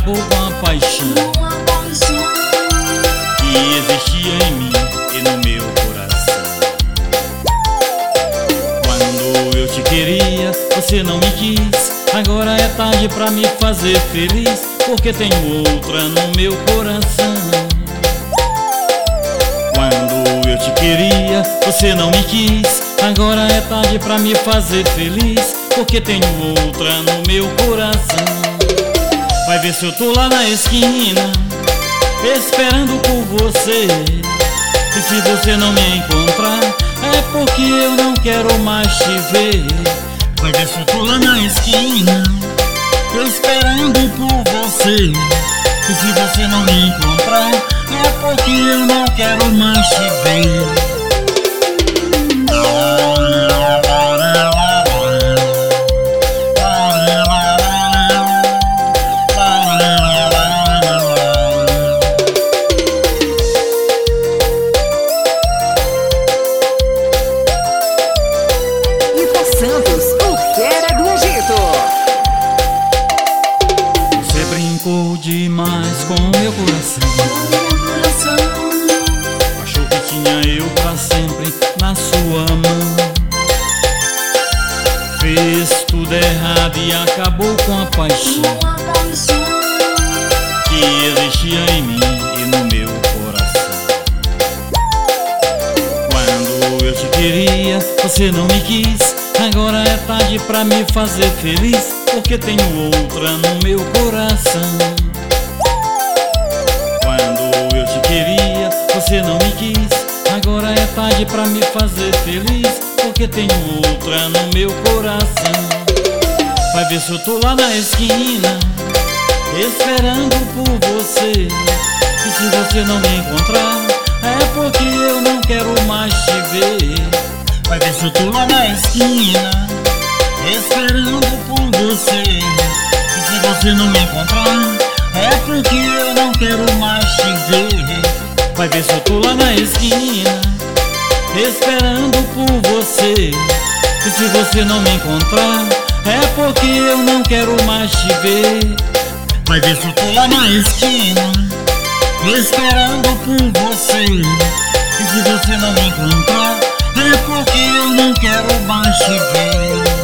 acabou com a paixão que existia em mim e no meu coração. Quando eu te queria, você não me quis. Agora é tarde pra me fazer feliz, porque tenho outra no meu coração. Quando eu te queria, você não me quis. Agora é tarde pra me fazer feliz, porque tenho outra no meu coração. Vai ver se eu tô lá na esquina, esperando por você. E se você não me encontrar, é porque eu não quero mais te ver. Vai ver se eu tô lá na esquina, esperando por você. E se você não me encontrar, é porque eu não quero mais te ver. Santos, o fera do Egito. Você brincou demais com o meu coração. Achou que tinha eu pra sempre na sua mão. Fez tudo errado e acabou com a paixão que existia em mim e no meu coração. Quando eu te queria, você não me quis. Agora é tarde pra me fazer feliz, porque tenho outra no meu coração. Quando eu te queria, você não me quis. Agora é tarde pra me fazer feliz, porque tenho outra no meu coração. Vai ver se eu tô lá na esquina, esperando por você. E se você não me encontrar, é porque eu não quero mais te ver. Vai ver se eu tô lá na esquina, esperando por você. E se você não me encontrar, é porque eu não quero mais te ver. Vai ver se eu tô lá na esquina, esperando por você. E se você não me encontrar, é porque eu não quero mais te ver. Vai ver se eu tô lá na esquina, esperando por você. E se você não me encontrar, é porque eu não quero mais te ver.